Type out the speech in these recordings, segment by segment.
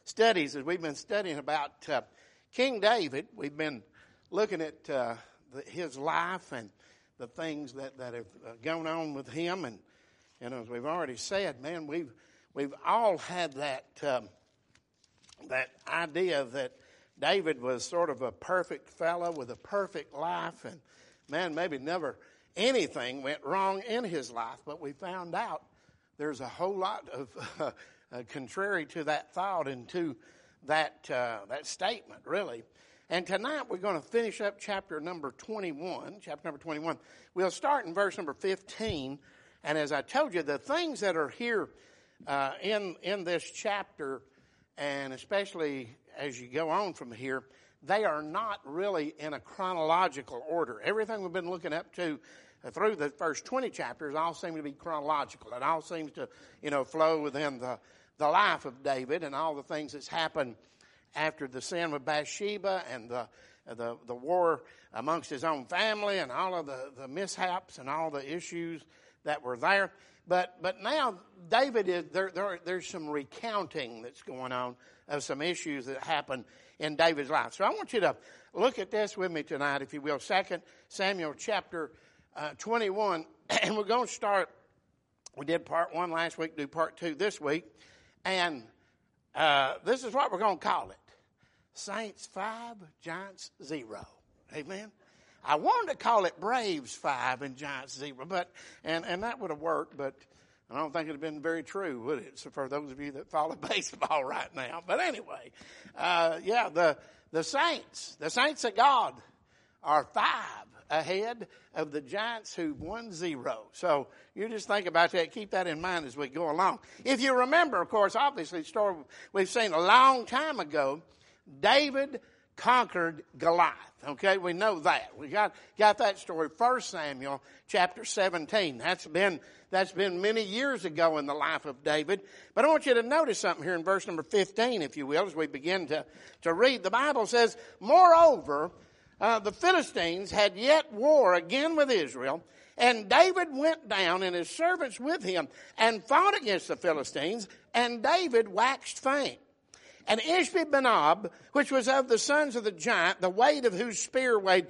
studies as we've been studying about King David. We've been looking at his life and the things that have gone on with him. And as we've already said, man, we've all had that idea that David was sort of a perfect fellow with a perfect life, and man, maybe never anything went wrong in his life. But we found out there's a whole lot of contrary to that thought and to that statement, really. And tonight we're going to finish up chapter number 21. We'll start in verse number 15. And as I told you, the things that are here in this chapter, and especially as you go on from here, they are not really in a chronological order. Everything we've been looking up to through the first 20 chapters all seem to be chronological. It all seems to, flow within the life of David and all the things that's happened after the sin with Bathsheba and the war amongst his own family and all of the mishaps and all the issues that were there. But now David there's some recounting that's going on of some issues that happened in David's life. So I want you to look at this with me tonight, if you will. 2 Samuel chapter 21, and we're going to start. We did part 1 last week, do part 2 this week, and this is what we're going to call it: Saints 5, Giants 0. Amen. I wanted to call it Braves 5 and Giants 0, but and that would have worked, but I don't think it would have been very true, would it? So for those of you that follow baseball right now. But anyway, the Saints of God are 5 ahead of the Giants, who've won 0. So you just think about that. Keep that in mind as we go along. If you remember, of course, obviously the story we've seen a long time ago, David conquered Goliath. Okay, we know that. We got that story. 1 Samuel chapter 17. That's been many years ago in the life of David. But I want you to notice something here in verse number 15, if you will, as we begin to read. The Bible says, "Moreover, the Philistines had yet war again with Israel, and David went down and his servants with him and fought against the Philistines, and David waxed faint. And Ishbi-Benob, which was of the sons of the giant, the weight of whose spear weighed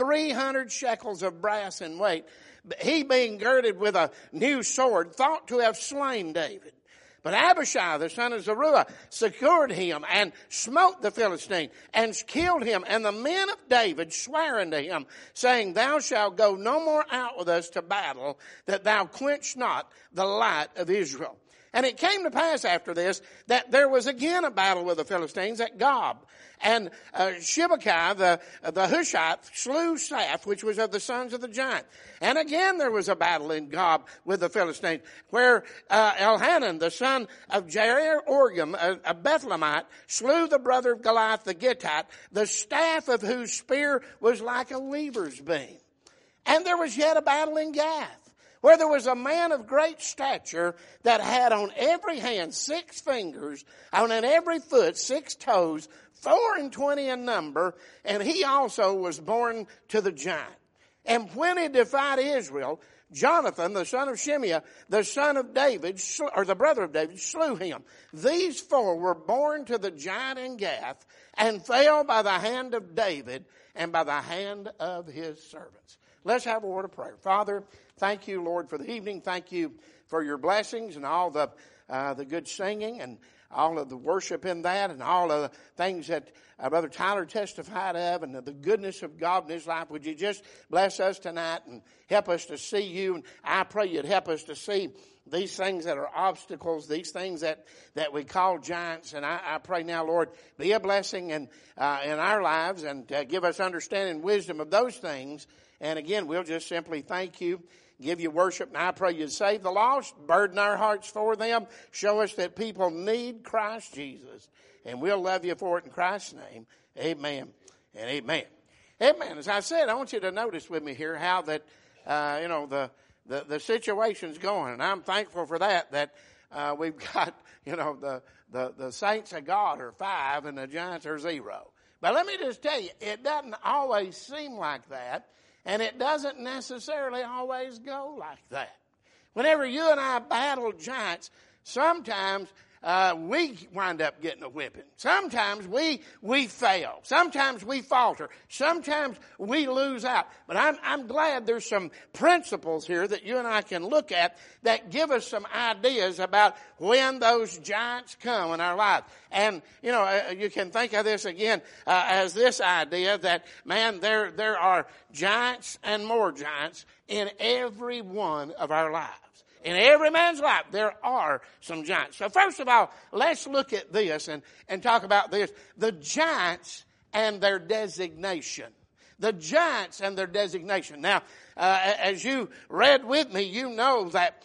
300 shekels of brass in weight, he being girded with a new sword, thought to have slain David. But Abishai, the son of Zeruiah, secured him and smote the Philistine and killed him. And the men of David sware unto him, saying, Thou shalt go no more out with us to battle, that thou quench not the light of Israel. And it came to pass after this that there was again a battle with the Philistines at Gob. And Shibbekai, the Hushite, slew Saph, which was of the sons of the giant. And again there was a battle in Gob with the Philistines, where Elhanan, the son of Jair-Oregim, a Bethlehemite, slew the brother of Goliath the Gittite, the staff of whose spear was like a weaver's beam. And there was yet a battle in Gath, where there was a man of great stature that had on every hand 6 fingers, on every foot 6 toes, 24 in number, and he also was born to the giant. And when he defied Israel, Jonathan, the son of Shimeah, the son of David, or the brother of David, slew him. These 4 were born to the giant in Gath, and fell by the hand of David and by the hand of his servants. Let's have a word of prayer. Father, thank you, Lord, for the evening. Thank you for your blessings and all the good singing and all of the worship in that and all of the things that Brother Tyler testified of and the goodness of God in his life. Would you just bless us tonight and help us to see you? And I pray you'd help us to see these things that are obstacles, these things that we call giants. And I pray now, Lord, be a blessing in our lives and give us understanding and wisdom of those things. And again, we'll just simply thank you, give you worship, and I pray you'd save the lost, burden our hearts for them, show us that people need Christ Jesus, and we'll love you for it in Christ's name. Amen and amen. Amen. As I said, I want you to notice with me here how that, the situation's going, and I'm thankful for that we've got, the saints of God are 5 and the giants are 0. But let me just tell you, it doesn't always seem like that. And it doesn't necessarily always go like that. Whenever you and I battle giants, sometimes we wind up getting a whipping. Sometimes we fail. Sometimes we falter. Sometimes we lose out. But I'm glad there's some principles here that you and I can look at that give us some ideas about when those giants come in our life. And, you can think of this again as this idea that, man, there are giants and more giants in every one of our lives. In every man's life, there are some giants. So first of all, let's look at this and talk about this. The giants and their designation. The giants and their designation. Now, as you read with me, you know that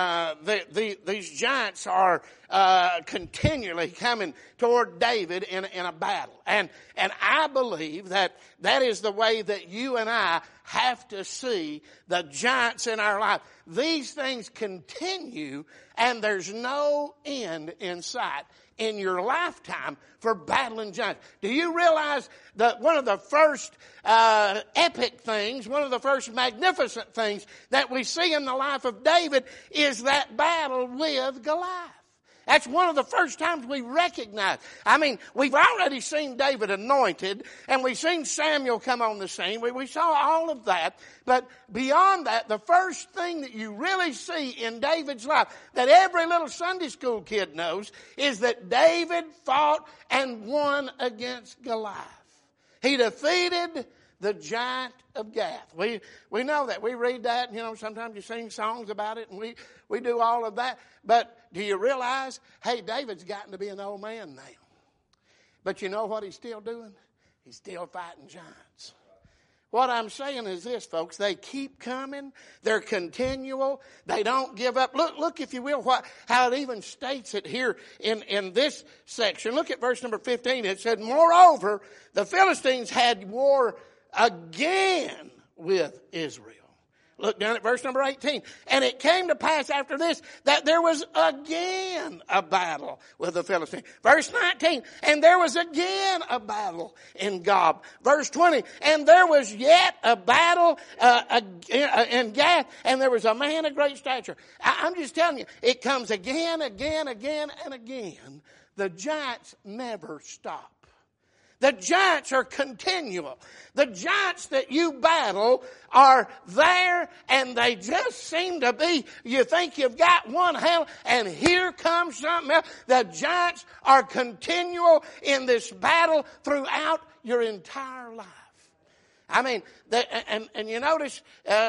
these giants are continually coming toward David in a battle. And I believe that is the way that you and I have to see the giants in our life. These things continue, and there's no end in sight in your lifetime for battling giants. Do you realize that one of the first epic things, one of the first magnificent things that we see in the life of David is that battle with Goliath? That's one of the first times we recognize. I mean, we've already seen David anointed, and we've seen Samuel come on the scene. We saw all of that. But beyond that, the first thing that you really see in David's life, that every little Sunday school kid knows, is that David fought and won against Goliath. He defeated the giant of Gath. We know that. We read that, sometimes you sing songs about it, and we do all of that. But do you realize, hey, David's gotten to be an old man now. But you know what he's still doing? He's still fighting giants. What I'm saying is this, folks. They keep coming. They're continual. They don't give up. Look, if you will, how it even states it here in this section. Look at verse number 15. It said, moreover, the Philistines had war again with Israel. Look down at verse number 18. And it came to pass after this that there was again a battle with the Philistines. Verse 19. And there was again a battle in Gob. Verse 20. And there was yet a battle in Gath. And there was a man of great stature. I'm just telling you, it comes again, again, again, and again. The giants never stop. The giants are continual. The giants that you battle are there, and they just seem to be, you think you've got one hell, and here comes something else. The giants are continual in this battle throughout your entire life. I mean, and you notice,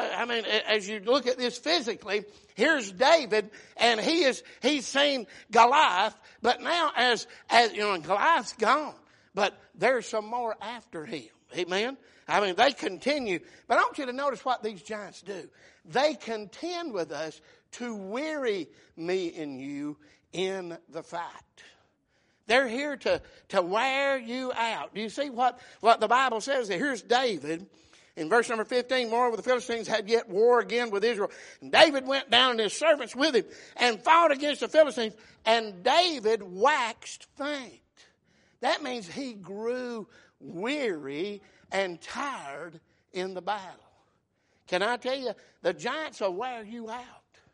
as you look at this physically, here's David, and he's seen Goliath, but now as Goliath's gone. But there's some more after him. Amen? I mean, they continue. But I want you to notice what these giants do. They contend with us to weary me and you in the fight. They're here to wear you out. Do you see what the Bible says? Here's David. In verse number 15, moreover, the Philistines had yet war again with Israel. And David went down and his servants with him and fought against the Philistines. And David waxed faint. That means he grew weary and tired in the battle. Can I tell you, the giants will wear you out.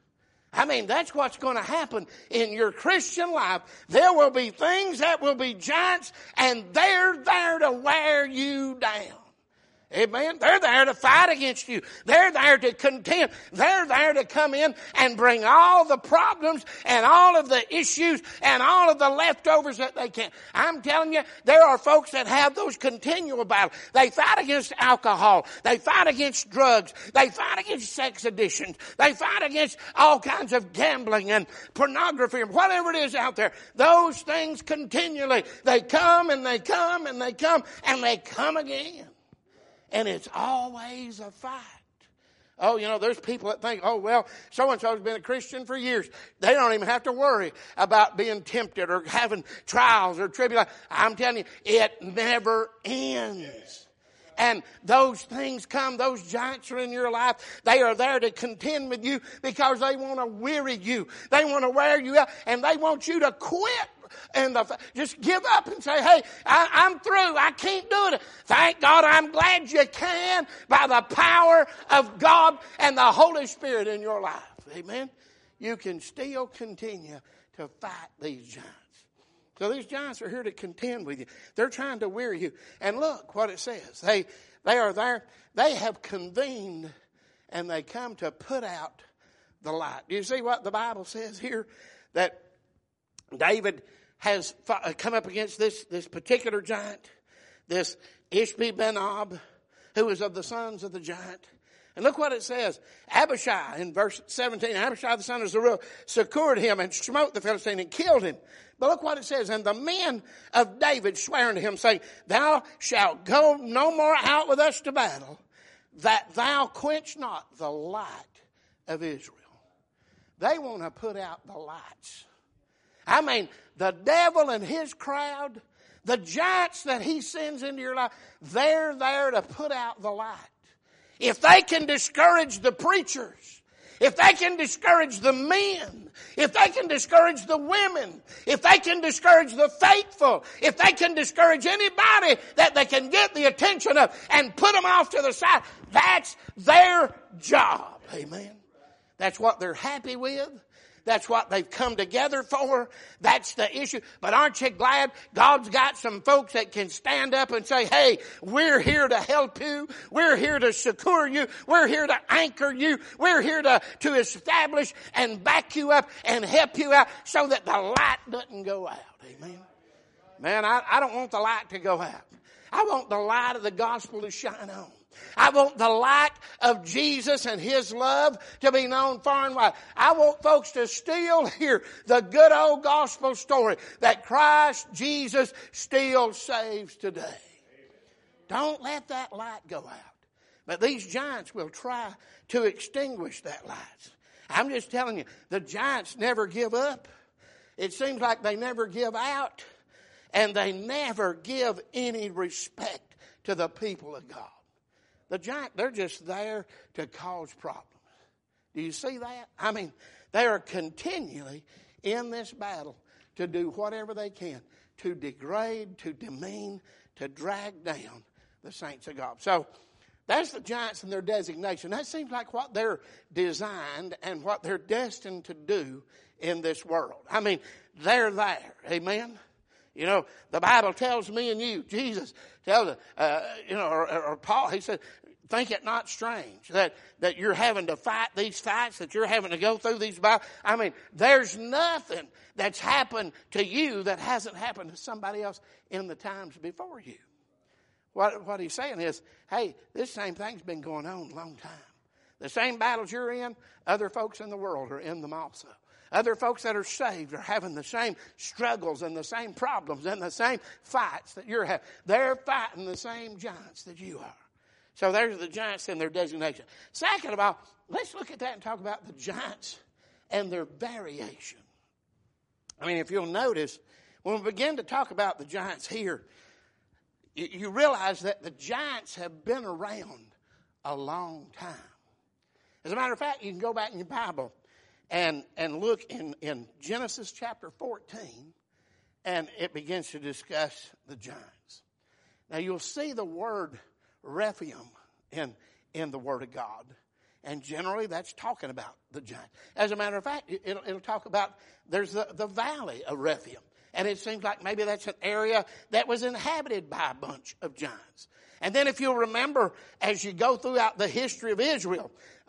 I mean, that's what's going to happen in your Christian life. There will be things that will be giants, and they're there to wear you down. Amen. They're there to fight against you. They're there to contend. They're there to come in and bring all the problems and all of the issues and all of the leftovers that they can. I'm telling you, there are folks that have those continual battles. They fight against alcohol. They fight against drugs. They fight against sex addictions. They fight against all kinds of gambling and pornography and whatever it is out there. Those things continually. They come and they come and they come and they come again. And it's always a fight. Oh, there's people that think, oh, well, so-and-so's been a Christian for years. They don't even have to worry about being tempted or having trials or tribulation. I'm telling you, it never ends. And those things come, those giants are in your life. They are there to contend with you because they want to weary you. They want to wear you out, and they want you to quit. And just give up and say, hey, I'm through. I can't do it. Thank God, I'm glad you can by the power of God and the Holy Spirit in your life. Amen. You can still continue to fight these giants. So these giants are here to contend with you. They're trying to weary you. And look what it says. They are there. They have convened and they come to put out the light. Do you see what the Bible says here? That David has come up against this particular giant, this Ishbi-Benob, who was of the sons of the giant. And look what it says. Abishai, in verse 17, Abishai the son of Zeruiah succored him and smote the Philistine and killed him. But look what it says. And the men of David sware unto him, saying, Thou shalt go no more out with us to battle, that thou quench not the light of Israel. They want to put out the lights. I mean, the devil and his crowd, the giants that he sends into your life, they're there to put out the light. If they can discourage the preachers, if they can discourage the men, if they can discourage the women, if they can discourage the faithful, if they can discourage anybody that they can get the attention of and put them off to the side, that's their job. Amen. That's what they're happy with. That's what they've come together for. That's the issue. But aren't you glad God's got some folks that can stand up and say, hey, we're here to help you. We're here to succor you. We're here to anchor you. We're here to establish and back you up and help you out so that the light doesn't go out. Amen. Man, I don't want the light to go out. I want the light of the gospel to shine on. I want the light of Jesus and His love to be known far and wide. I want folks to still hear the good old gospel story that Christ Jesus still saves today. Don't let that light go out. But these giants will try to extinguish that light. I'm just telling you, the giants never give up. It seems like they never give out. And they never give any respect to the people of God. The giant, they're just there to cause problems. Do you see that? I mean, they are continually in this battle to do whatever they can to degrade, to demean, to drag down the saints of God. So that's the giants and their designation. That seems like what they're designed and what they're destined to do in this world. I mean, they're there. Amen? You know, the Bible tells me and you, Jesus tells, or Paul, he said, think it not strange that you're having to fight these fights, that you're having to go through these battles. I mean, there's nothing that's happened to you that hasn't happened to somebody else in the times before you. What he's saying is, hey, this same thing's been going on a long time. The same battles you're in, other folks in the world are in them also. Other folks that are saved are having the same struggles and the same problems and the same fights that you're having. They're fighting the same giants that you are. So there's the giants and their designation. Second of all, let's look at that and talk about the giants and their variation. I mean, if you'll notice, when we begin to talk about the giants here, you realize that the giants have been around a long time. As a matter of fact, you can go back in your Bible and look in Genesis chapter 14, and it begins to discuss the giants. Now, you'll see the word Rephaim in the Word of God, and generally that's talking about the giants. As a matter of fact, it'll talk about there's the valley of Rephaim, and it seems like maybe that's an area that was inhabited by a bunch of giants. And then if you'll remember, as you go throughout the history of Israel,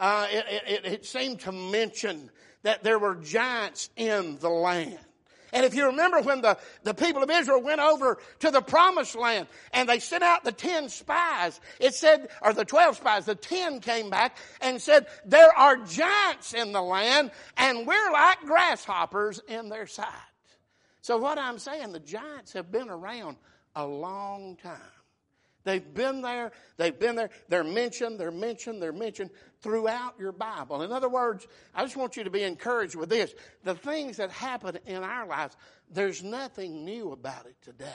it seemed to mention that there were giants in the land. And if you remember when the people of Israel went over to the promised land and they sent out the 10 spies, it said, or the 12 spies, the 10 came back and said, there are giants in the land and we're like grasshoppers in their sight. So what I'm saying, the giants have been around a long time. They've been there. They're mentioned throughout your Bible. In other words, I just want you to be encouraged with this. The things that happen in our lives, there's nothing new about it today.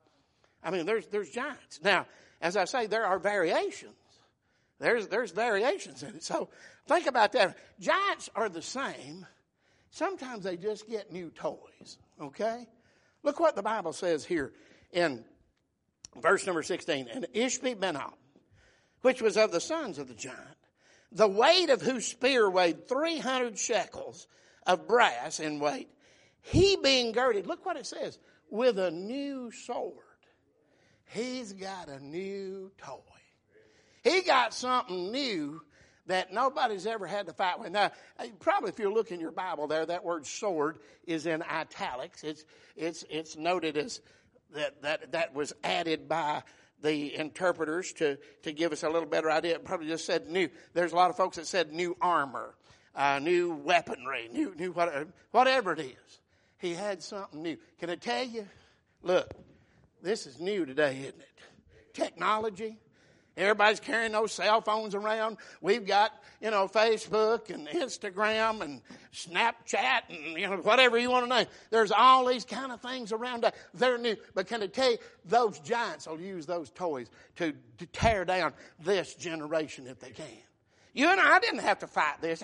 I mean, there's giants. Now, as I say, there are variations. There's variations in it. So think about that. Giants are the same. Sometimes they just get new toys. Okay? Look what the Bible says here in verse number 16, and Ishbi-Benob, which was of the sons of the giant, the weight of whose spear weighed 300 shekels of brass in weight, He being girded, look what it says, with a new sword. He's got a new toy. He got something new that nobody's ever had to fight with. Now, probably if you look in your Bible there, that word sword is in italics. It's noted as that was added by the interpreters to give us a little better idea. It probably just said new. There's a lot of folks that said new armor, new weaponry, new whatever it is. He had something new. Can I tell you? Look, this is new today, isn't it? Technology. Everybody's carrying those cell phones around. We've got, Facebook and Instagram and Snapchat and, whatever you want to name. There's all these kind of things around. They're new. But can I tell you, those giants will use those toys to tear down this generation if they can. You and I didn't have to fight this.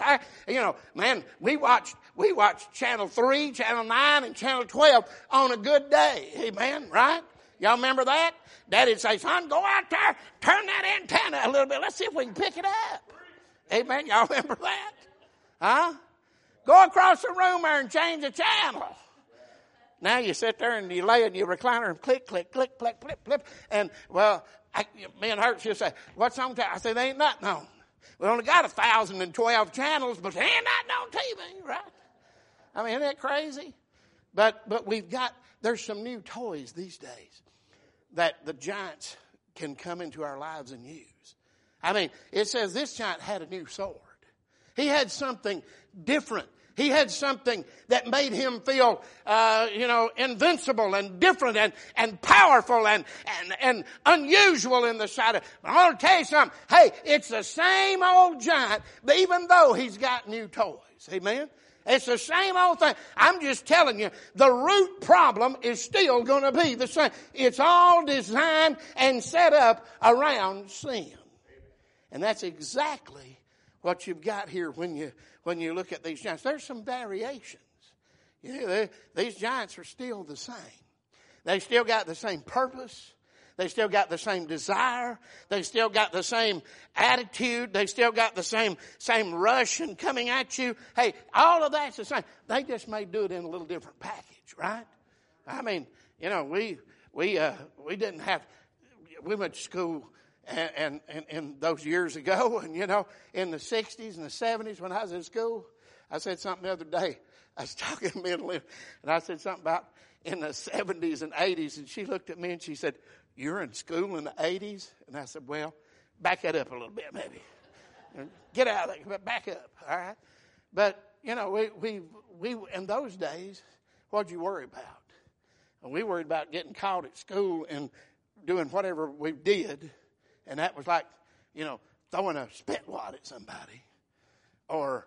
We watched Channel 3, Channel 9, and Channel 12 on a good day. Amen, right? Y'all remember that? Daddy'd say, son, go out there, turn that antenna a little bit. Let's see if we can pick it up. Amen. Y'all remember that? Huh? Go across the room there and change the channel. Now you sit there and you lay in your recliner and click, click, click, click, click, click. And, me and her, she'll say, what's on TV? I say, there ain't nothing on. We only got 1,012 channels, but there ain't nothing on TV, right? I mean, isn't that crazy? But there's some new toys these days that the giants can come into our lives and use. I mean, it says this giant had a new sword. He had something different. He had something that made him feel, invincible and different and powerful and unusual in the sight of. But I want to tell you something. Hey, it's the same old giant, even though he's got new toys. Amen? It's the same old thing. I'm just telling you, the root problem is still going to be the same. It's all designed and set up around sin. And that's exactly what you've got here when you look at these giants. There's some variations. These giants are still the same. They still got the same purpose. They still got the same desire. They still got the same attitude. They still got the same rush and coming at you. Hey, all of that's the same. They just may do it in a little different package, right? I mean, we didn't have. We went to school and those years ago, and in the 60s and the 70s when I was in school, I said something the other day. I was talking to Lynn, and I said something about in the 70s and 80s, and she looked at me and she said, "You're in school in the 80s?" And I said, "Well, back that up a little bit, maybe. Get out of there, but back up, all right?" But, we in those days, what'd you worry about? We worried about getting caught at school and doing whatever we did, and that was like, throwing a spit wad at somebody or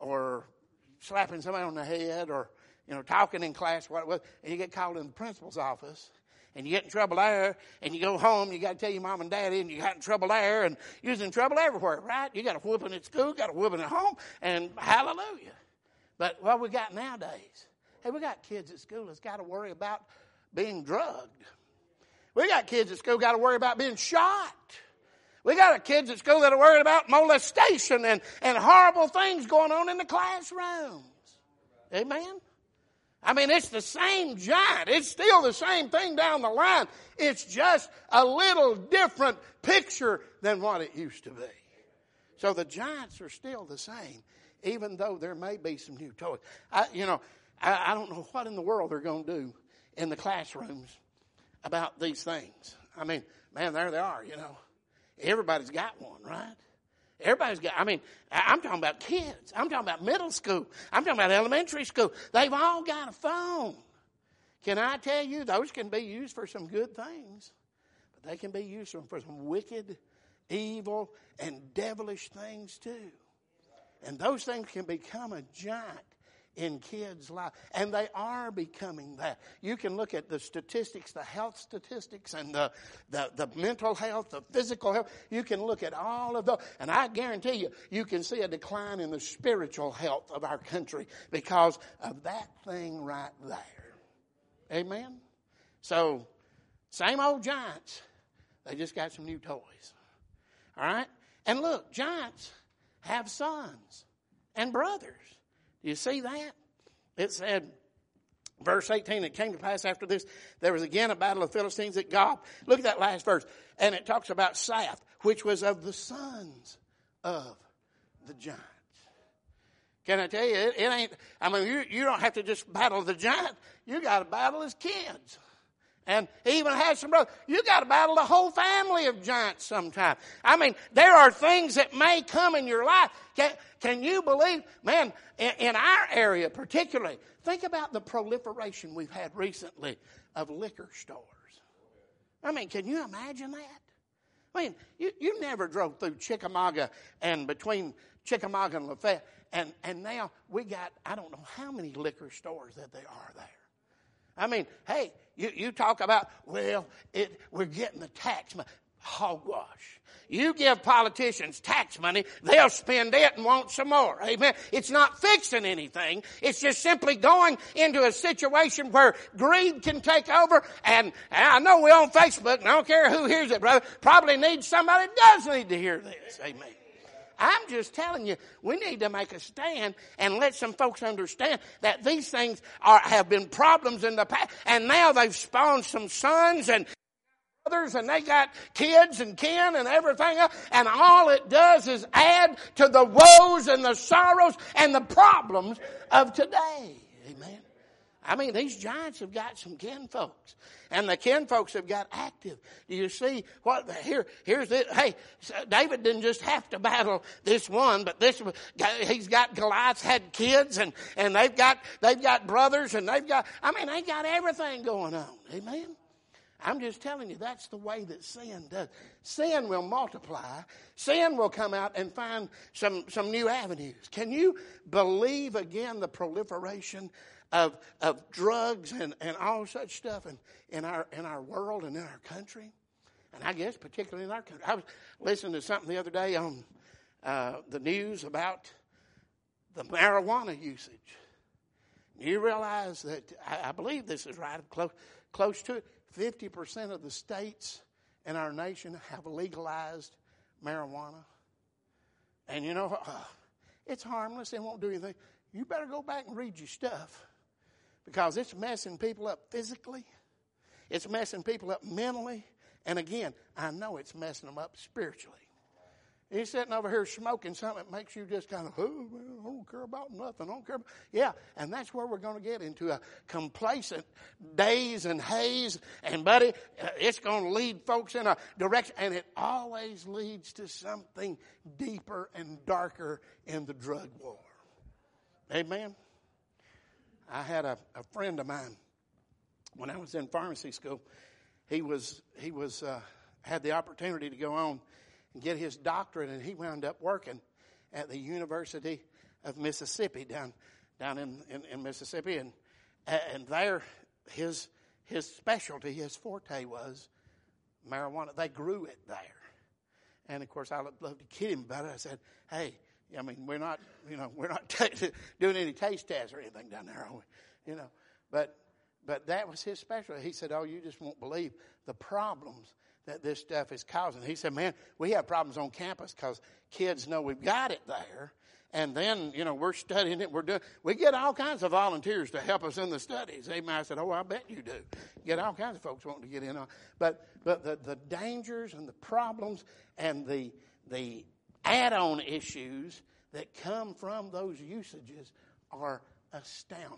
slapping somebody on the head or, talking in class, what it was, and you get called in the principal's office. And you get in trouble there, and you go home, you got to tell your mom and daddy, and you got in trouble there, and you was in trouble everywhere, right? You got a whooping at school, got a whooping at home, and hallelujah. But what we got nowadays, hey, we got kids at school that's got to worry about being drugged. We got kids at school got to worry about being shot. We got kids at school that are worried about molestation and horrible things going on in the classrooms. Amen? I mean, it's the same giant. It's still the same thing down the line. It's just a little different picture than what it used to be. So the giants are still the same, even though there may be some new toys. I don't know what in the world they're going to do in the classrooms about these things. I mean, man, there they are, Everybody's got one, right? Everybody's got, I'm talking about kids. I'm talking about middle school. I'm talking about elementary school. They've all got a phone. Can I tell you, those can be used for some good things, but they can be used for some wicked, evil, and devilish things too. And those things can become a giant in kids' lives. And they are becoming that. You can look at the statistics, the health statistics, and the mental health, the physical health. You can look at all of those. And I guarantee you, you can see a decline in the spiritual health of our country because of that thing right there. Amen? So, same old giants. They just got some new toys. All right? And look, giants have sons and brothers. You see that? It said Verse 18, it came to pass after this, there was again a battle of Philistines at Gob. Look at that last verse. And it talks about Saph, which was of the sons of the giants. Can I tell you, it ain't, I mean, you don't have to just battle the giant. You got to battle his kids. And he even has some brothers. You got to battle the whole family of giants sometime. I mean, there are things that may come in your life. Can you believe, man, in our area particularly, think about the proliferation we've had recently of liquor stores. I mean, can you imagine that? I mean, you never drove through Chickamauga and between Chickamauga and Lafayette, and now we got, I don't know how many liquor stores that there are there. I mean, hey, you talk about, well, we're getting the tax money. Hogwash. You give politicians tax money, they'll spend it and want some more. Amen. It's not fixing anything. It's just simply going into a situation where greed can take over. And I know we're on Facebook, and I don't care who hears it, brother. Probably needs somebody that does need to hear this. Amen. I'm just telling you, we need to make a stand and let some folks understand that these things have been problems in the past, and now they've spawned some sons and brothers, and they got kids and kin and everything else, and all it does is add to the woes and the sorrows and the problems of today. Amen. I mean, these giants have got some kin folks, and the kin folks have got active. Do you see what? Here's it. Hey, David didn't just have to battle this one, but he's got Goliath's had kids, and they've got brothers, and they got everything going on. Amen. I'm just telling you, that's the way that sin does. Sin will multiply. Sin will come out and find some new avenues. Can you believe again the proliferation of drugs and all such stuff in our world and in our country? And I guess particularly in our country. I was listening to something the other day on the news about the marijuana usage. You realize that, I believe this is right, close to it, 50% of the states in our nation have legalized marijuana. And you know, it's harmless. It won't do anything. You better go back and read your stuff, because it's messing people up physically. It's messing people up mentally. And again, I know it's messing them up spiritually. He's sitting over here smoking something that makes you just kind of, oh, man, I don't care about nothing. I don't care about. Yeah, and that's where we're going to get into a complacent daze and haze. And, buddy, it's going to lead folks in a direction. And it always leads to something deeper and darker in the drug war. Amen. I had a friend of mine when I was in pharmacy school. He had the opportunity to go on and get his doctorate, and he wound up working at the University of Mississippi down in Mississippi, and there his specialty, his forte was marijuana. They grew it there, and of course I loved to kid him about it. I said, "Hey, I mean, we're not doing any taste tests or anything down there, are we? But that was his specialty." He said, "Oh, you just won't believe the problems that this stuff is causing." He said, "Man, we have problems on campus because kids know we've got it there. And then, we're studying it. We get all kinds of volunteers to help us in the studies." Amen. I said, "Oh, I bet you do. Get all kinds of folks wanting to get in on." But the dangers and the problems and the add-on issues that come from those usages are astounding.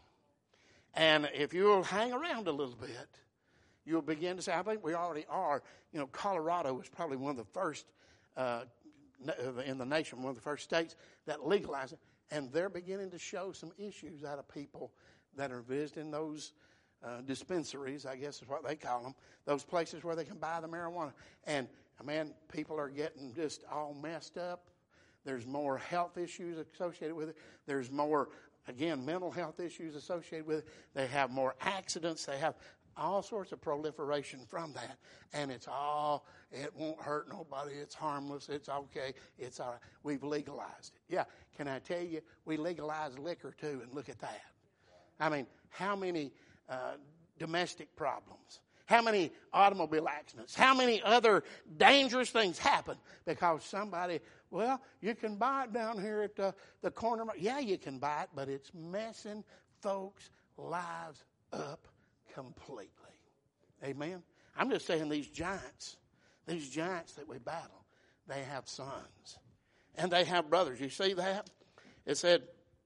And if you'll hang around a little bit, you'll begin to say, I think we already are. Colorado was probably one of the first in the nation, one of the first states that legalized it. And they're beginning to show some issues out of people that are visiting those dispensaries, I guess is what they call them, those places where they can buy the marijuana. And, man, people are getting just all messed up. There's more health issues associated with it. There's more, again, mental health issues associated with it. They have more accidents. They have all sorts of proliferation from that. And it won't hurt nobody. It's harmless. It's okay. It's all right. We've legalized it. Yeah, can I tell you, we legalized liquor too, and look at that. I mean, how many domestic problems? How many automobile accidents? How many other dangerous things happen because somebody, well, you can buy it down here at the corner. Yeah, you can buy it, but it's messing folks' lives up completely. Amen? I'm just saying these giants that we battle, they have sons. And they have brothers. You see that? It said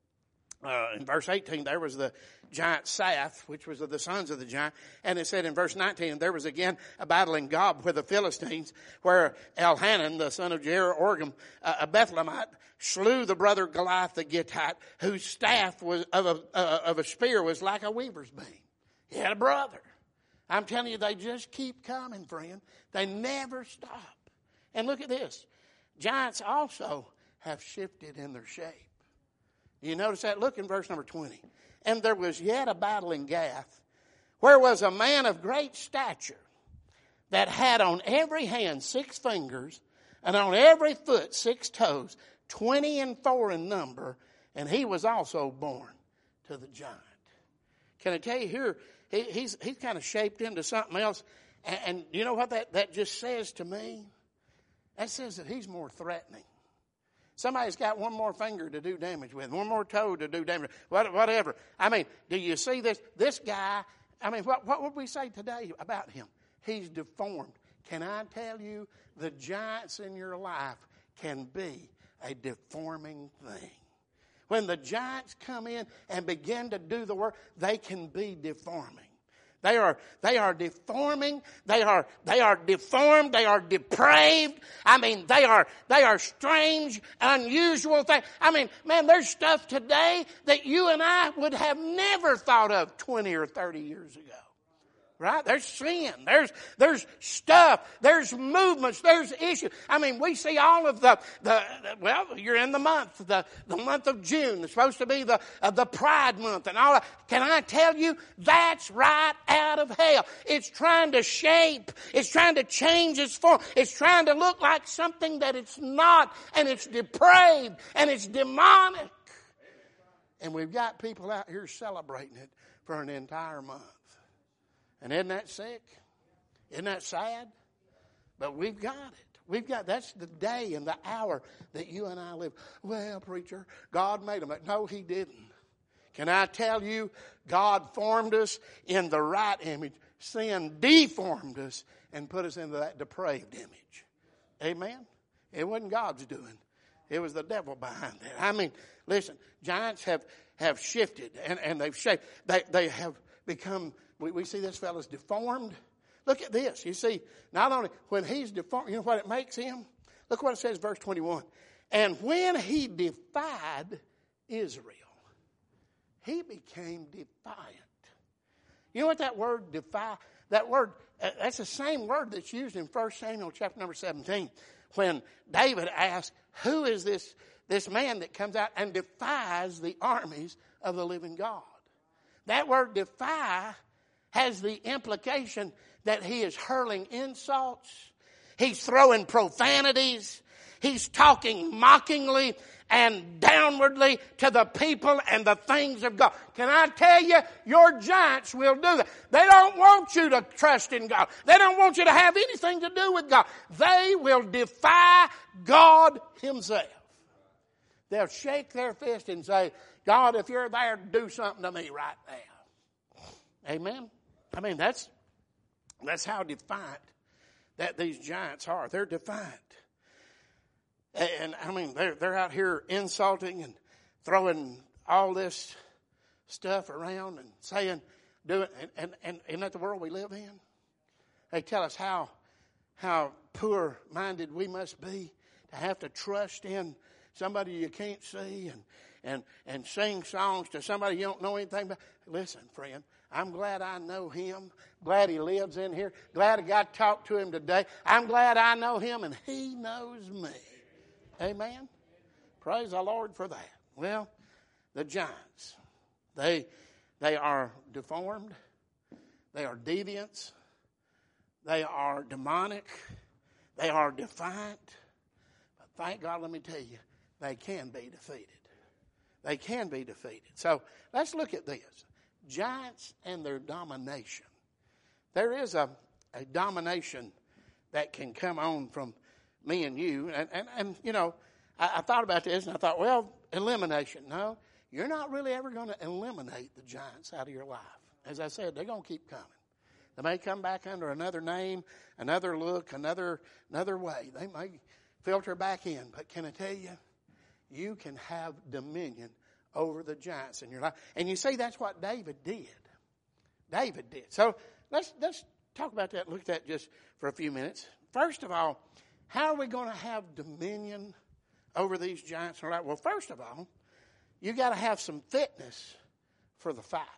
in verse 18, there was the giant Saph, which was of the sons of the giant. And it said in verse 19, there was again a battle in Gob with the Philistines, where Elhanan, the son of Jeroham, a Bethlehemite, slew the brother Goliath the Gittite, whose staff was of a spear was like a weaver's beam. He had a brother. I'm telling you, they just keep coming, friend. They never stop. And look at this. Giants also have shifted in their shape. You notice that? Look in verse number 20. And there was yet a battle in Gath, where was a man of great stature, that had on every hand 6 fingers, and on every foot 6 toes, 24 in number, and he was also born to the giant. Can I tell you here, he's kind of shaped into something else. And you know what that just says to me? That says that he's more threatening. Somebody's got one more finger to do damage with, one more toe to do damage, whatever. I mean, do you see this? This guy, I mean, what would we say today about him? He's deformed. Can I tell you, the giants in your life can be a deforming thing. When the giants come in and begin to do the work, they can be deforming. They are deforming. They are deformed. They are depraved. I mean, they are strange, unusual things. I mean, man, there's stuff today that you and I would have never thought of 20 or 30 years ago. Right? There's sin. There's stuff. There's movements. There's issues. I mean, we see all of well, you're in the month, the month of June. It's supposed to be the Pride Month and all that. Can I tell you, that's right out of hell. It's trying to shape. It's trying to change its form. It's trying to look like something that it's not, and it's depraved, and it's demonic. And we've got people out here celebrating it for an entire month. And isn't that sick? Isn't that sad? But we've got it. That's the day and the hour that you and I live. Well, preacher, God made them. No, He didn't. Can I tell you, God formed us in the right image. Sin deformed us and put us into that depraved image. Amen? It wasn't God's doing. It was the devil behind it. I mean, listen, giants have shifted and they've shaped. They have become... We see this fellow's deformed. Look at this. You see, not only when he's deformed, you know what it makes him? Look what it says, verse 21. And when he defied Israel, he became defiant. You know what that word defy, that word, that's the same word that's used in 1 Samuel chapter number 17. When David asked, who is this man that comes out and defies the armies of the living God? That word defy has the implication that he is hurling insults. He's throwing profanities. He's talking mockingly and downwardly to the people and the things of God. Can I tell you, your giants will do that. They don't want you to trust in God. They don't want you to have anything to do with God. They will defy God Himself. They'll shake their fist and say, God, if you're there, do something to me right now. Amen? I mean, that's how defiant that these giants are. They're defiant. And I mean, they're out here insulting and throwing all this stuff around and saying, do it. And isn't that the world we live in? They tell us how poor-minded we must be to have to trust in somebody you can't see and sing songs to somebody you don't know anything about. Listen, friend, I'm glad I know Him. Glad He lives in here. Glad I got to talk to Him today. I'm glad I know Him and He knows me. Amen? Praise the Lord for that. Well, the giants, they are deformed. They are deviants. They are demonic. They are defiant. But thank God, let me tell you, they can be defeated. They can be defeated. So let's look at this. Giants and their domination. There is a domination that can come on from me and you. And you know, I thought about this and I thought, well, elimination. No. you're not really ever going to eliminate the giants out of your life. As I said, they're going to keep coming. They may come back under another name, another look, another way. They may filter back in. But can I tell you, you can have dominion over the giants in your life. And you see, that's what David did. David did. So let's talk about that, look at that just for a few minutes. First of all, how are we going to have dominion over these giants in our life? Well, first of all, you got to have some fitness for the fight.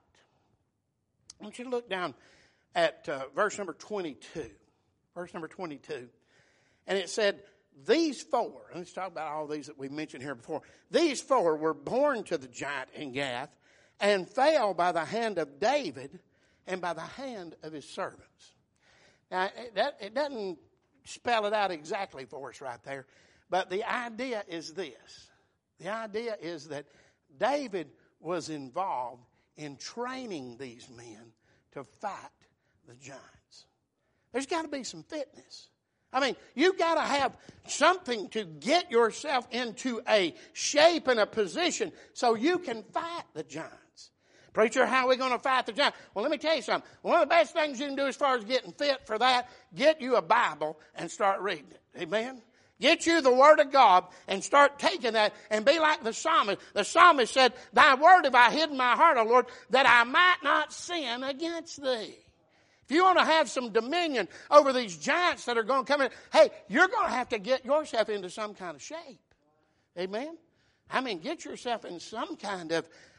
I want you to look down at verse number 22. Verse number 22. And it said, these four, and let's talk about all these that we mentioned here before. These four were born to the giant in Gath and fell by the hand of David and by the hand of his servants. Now, it doesn't spell it out exactly for us right there, but the idea is this. The idea is that David was involved in training these men to fight the giants. There's got to be some fitness. I mean, you've got to have something to get yourself into a shape and a position so you can fight the giants. Preacher, how are we going to fight the giants? Well, let me tell you something. One of the best things you can do as far as getting fit for that, get you a Bible and start reading it. Amen? Get you the Word of God and start taking that and be like the psalmist. The psalmist said, thy word have I hid in my heart, O Lord, that I might not sin against thee. If you want to have some dominion over these giants that are going to come in, hey, you're going to have to get yourself into some kind of shape. Amen? I mean, get yourself in some kind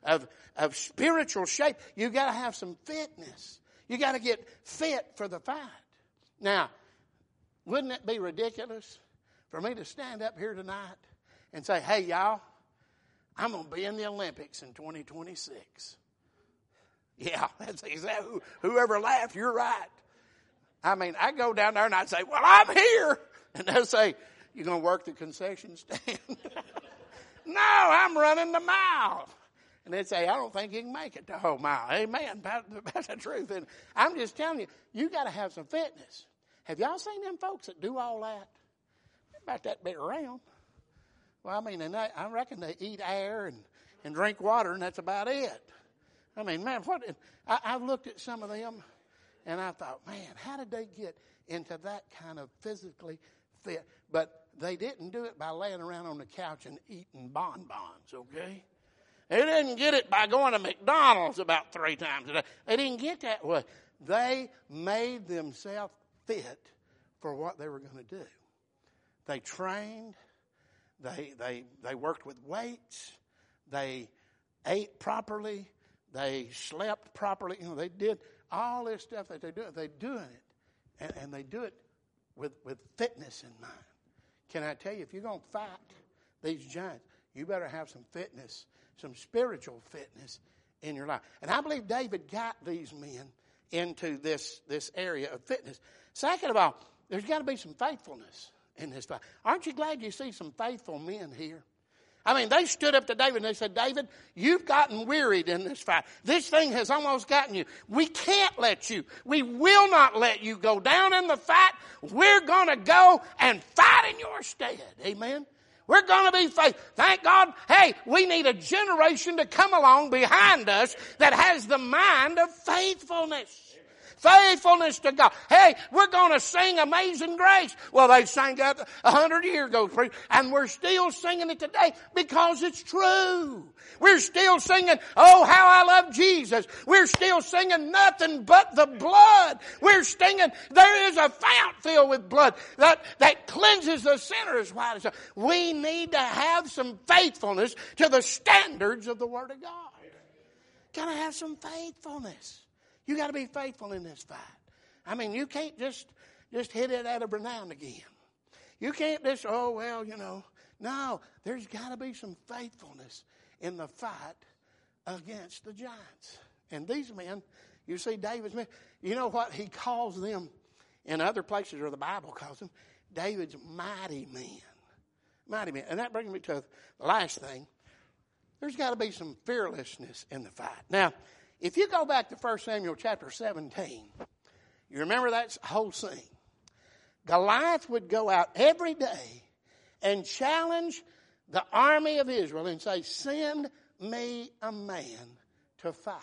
of spiritual shape. You've got to have some fitness. You got to get fit for the fight. Now, wouldn't it be ridiculous for me to stand up here tonight and say, hey, y'all, I'm going to be in the Olympics in 2026. Yeah, that's exactly. Whoever laughed, you're right. I mean, I go down there and I say, well, I'm here. And they'll say, you going to work the concession stand? No, I'm running the mile. And they'd say, I don't think you can make it the whole mile. Amen. That's the truth. And I'm just telling you, you got to have some fitness. Have y'all seen them folks that do all that? They're about that big around. Well, I mean, and I reckon they eat air and drink water, and that's about it. I mean, man, I've looked at some of them, and I thought, man, how did they get into that kind of physically fit? But they didn't do it by laying around on the couch and eating bonbons, okay? They didn't get it by going to McDonald's about 3 times a day. They didn't get that way. They made themselves fit for what they were going to do. They trained. They worked with weights. They ate properly. They slept properly. You know, they did all this stuff that they do. They're doing it, and they do it with fitness in mind. Can I tell you, if you're going to fight these giants, you better have some fitness, some spiritual fitness in your life. And I believe David got these men into this area of fitness. Second of all, there's got to be some faithfulness in this fight. Aren't you glad you see some faithful men here? I mean, they stood up to David and they said, David, you've gotten wearied in this fight. This thing has almost gotten you. We can't let you. We will not let you go down in the fight. We're going to go and fight in your stead. Amen. We're going to be faithful. Thank God. Hey, we need a generation to come along behind us that has the mind of faithfulness. Faithfulness to God. Hey, we're going to sing Amazing Grace. Well, they sang that 100 years ago, and we're still singing it today because it's true. We're still singing, oh, how I love Jesus. We're still singing nothing but the blood. We're singing, there is a fount filled with blood that cleanses the sinner as white as snow. We need to have some faithfulness to the standards of the Word of God. Got to have some faithfulness. You got to be faithful in this fight. I mean, you can't just hit it at every now and again. You can't just, oh, well, you know. No, there's got to be some faithfulness in the fight against the giants. And these men, you see David's men, you know what he calls them in other places, or the Bible calls them, David's mighty men. Mighty men. And that brings me to the last thing. There's got to be some fearlessness in the fight. Now, if you go back to 1 Samuel chapter 17, you remember that whole scene. Goliath would go out every day and challenge the army of Israel and say, send me a man to fight.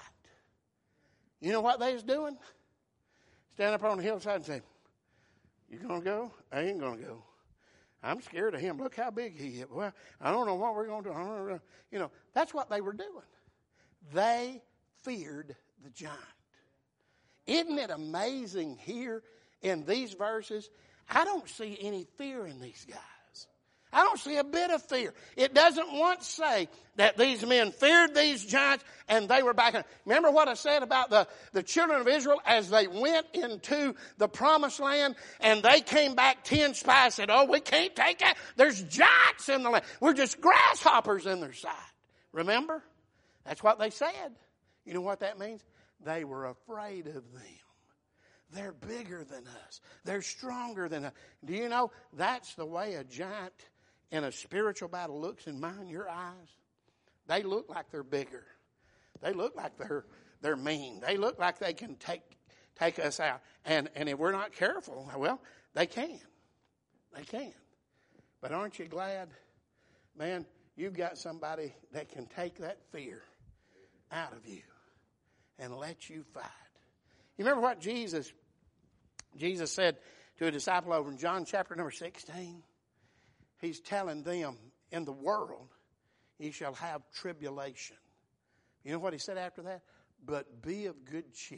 You know what they was doing? Stand up on the hillside and say, you going to go? I ain't going to go. I'm scared of him. Look how big he is. Well, I don't know what we're going to do. I don't know. You know, that's what they were doing. They feared the giant. Isn't it amazing here in these verses? I don't see any fear in these guys. I don't see a bit of fear. It doesn't once say that these men feared these giants and they were back. Remember what I said about the children of Israel as they went into the promised land and they came back, 10 spies said, oh, we can't take it. There's giants in the land. We're just grasshoppers in their sight. Remember? That's what they said. You know what that means? They were afraid of them. They're bigger than us. They're stronger than us. Do you know that's the way a giant in a spiritual battle looks in mine, your eyes? They look like they're bigger. They look like they're mean. They look like they can take us out. And if we're not careful, well, they can. They can. But aren't you glad, man, you've got somebody that can take that fear out of you and let you fight. You remember what Jesus said to a disciple over in John chapter number 16? He's telling them, in the world, ye shall have tribulation. You know what he said after that? But be of good cheer.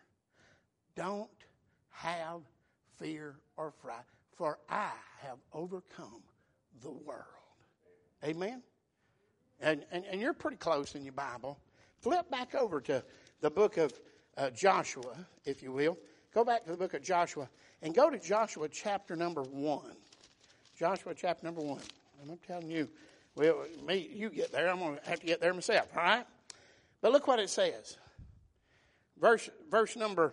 Don't have fear or fright, for I have overcome the world. Amen? And you're pretty close in your Bible. Flip back over to the book of Joshua, if you will. Go back to the book of Joshua and go to Joshua chapter number 1. Joshua chapter number 1. I'm telling you, well, you get there. I'm going to have to get there myself, all right? But look what it says. Verse number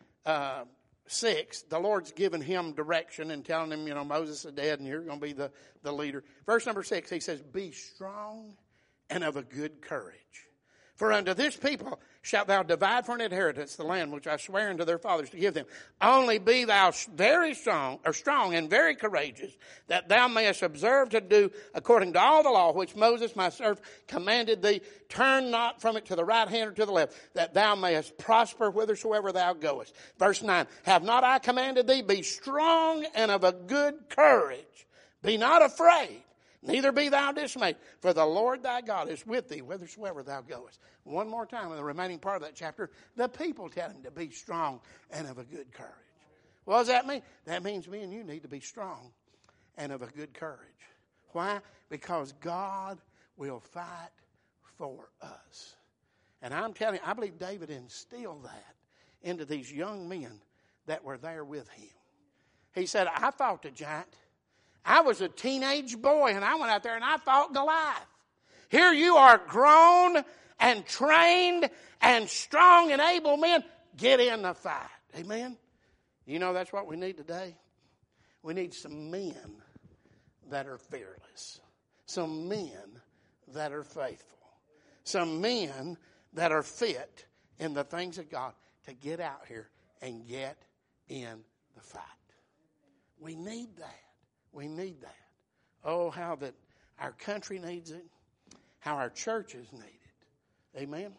6, the Lord's given him direction and telling him, you know, Moses is dead and you're going to be the leader. Verse number 6, he says, be strong and of a good courage. For unto this people shalt thou divide for an inheritance the land which I swear unto their fathers to give them. Only be thou very strong and very courageous, that thou mayest observe to do according to all the law which Moses my servant commanded thee. Turn not from it to the right hand or to the left, that thou mayest prosper whithersoever thou goest. Verse 9, have not I commanded thee? Be strong and of a good courage. Be not afraid. Neither be thou dismayed, for the Lord thy God is with thee whithersoever thou goest. One more time in the remaining part of that chapter, the people tell him to be strong and of a good courage. What does that mean? That means me and you need to be strong and of a good courage. Why? Because God will fight for us. And I'm telling you, I believe David instilled that into these young men that were there with him. He said, I fought the giant. I was a teenage boy, and I went out there and I fought Goliath. Here you are grown and trained and strong and able men. Get in the fight. Amen? You know, that's what we need today. We need some men that are fearless. Some men that are faithful. Some men that are fit in the things of God to get out here and get in the fight. We need that. We need that. Oh, how that our country needs it. How our churches need it. Amen?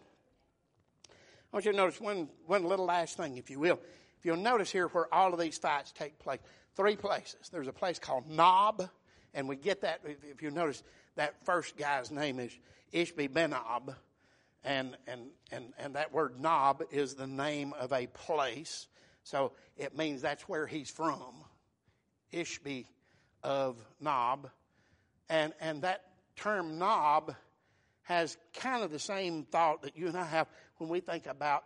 I want you to notice one little last thing, if you will. If you'll notice here where all of these fights take place. 3 places. There's a place called Nob. And we get that, if you notice, that first guy's name is Ishbi-Benob. And that word Nob is the name of a place. So it means that's where he's from. Ishbi of Nob. And that term Nob has kind of the same thought that you and I have when we think about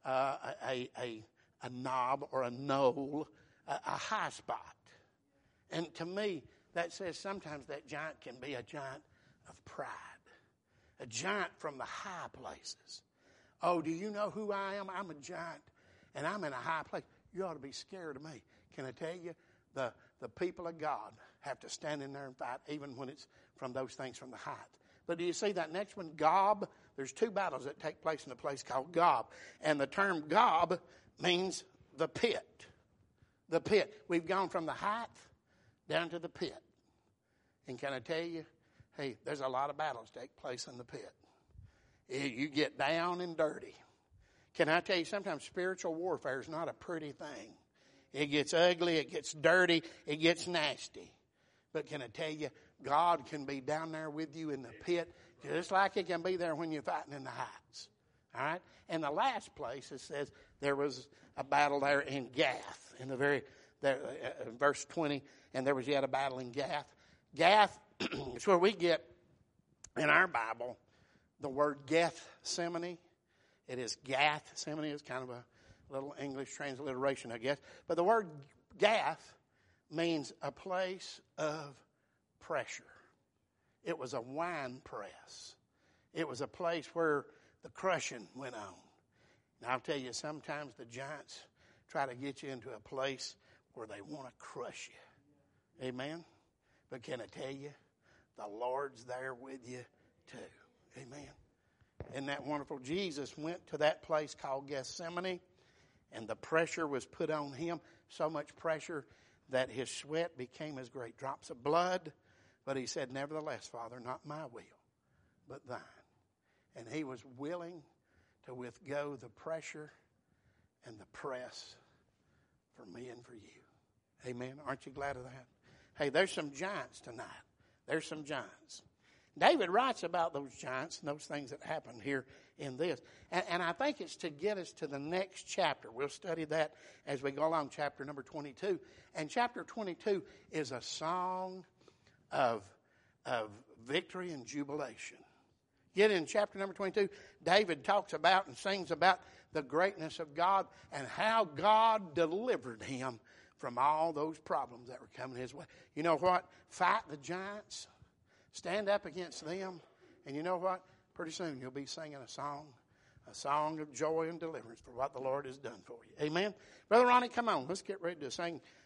a knob or a knoll, a high spot. And to me, that says sometimes that giant can be a giant of pride. A giant from the high places. Oh, do you know who I am? I'm a giant, and I'm in a high place. You ought to be scared of me. Can I tell you, the people of God have to stand in there and fight, even when it's from those things from the height. But do you see that next one, Gob? There's 2 battles that take place in a place called Gob. And the term Gob means the pit. The pit. We've gone from the height down to the pit. And can I tell you, hey, there's a lot of battles take place in the pit. You get down and dirty. Can I tell you, sometimes spiritual warfare is not a pretty thing. It gets ugly, it gets dirty, it gets nasty. But can I tell you, God can be down there with you in the pit, just like He can be there when you're fighting in the heights. All right? And the last place, it says there was a battle there in Gath. In the very, verse 20, and there was yet a battle in Gath. Gath is where we get, in our Bible, the word Gethsemane. It is Gethsemane. It's kind of a little English transliteration, I guess. But the word Gath means a place of pressure. It was a wine press. It was a place where the crushing went on. Now, I'll tell you, sometimes the giants try to get you into a place where they want to crush you. Amen? But can I tell you, the Lord's there with you too. Amen? Isn't that wonderful? Jesus went to that place called Gethsemane, and the pressure was put on Him, so much pressure that His sweat became as great drops of blood. But He said, nevertheless, Father, not my will, but thine. And He was willing to withgo the pressure and the press for me and for you. Amen. Aren't you glad of that? Hey, there's some giants tonight. There's some giants. David writes about those giants and those things that happened here in this. And I think it's to get us to the next chapter. We'll study that as we go along, chapter number 22. And chapter 22 is a song of victory and jubilation. Yet in chapter number 22, David talks about and sings about the greatness of God and how God delivered him from all those problems that were coming his way. You know what? Fight the giants. Stand up against them. And you know what? Pretty soon you'll be singing a song of joy and deliverance for what the Lord has done for you. Amen? Brother Ronnie, come on. Let's get ready to sing